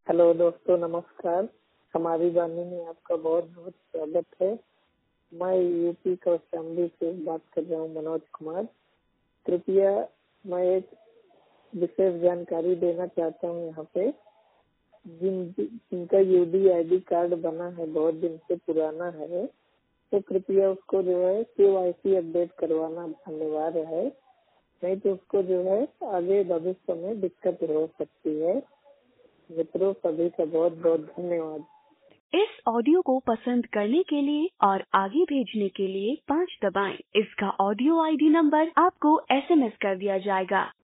Hello दोस्तों, नमस्कार। हमारी वाणी में आपका बहुत बहुत स्वागत है। मैं यूपी कौशाम्बी से बात कर रहा हूँ, मनोज कुमार। कृपया मैं एक विशेष जानकारी देना चाहता हूँ यहाँ पे। जिनका यूडीआईडी कार्ड बना है, बहुत दिन से पुराना है, तो कृपया उसको जो है केवाईसी अपडेट करवाना अनिवार्य है। नहीं तो उसको जो है आगे भविष्य में दिक्कत हो सकती है। मित्रों, सभी का बहुत बहुत धन्यवाद। इस ऑडियो को पसंद करने के लिए और आगे भेजने के लिए 5 दबाएं। इसका ऑडियो आईडी नंबर आपको एसएमएस कर दिया जाएगा।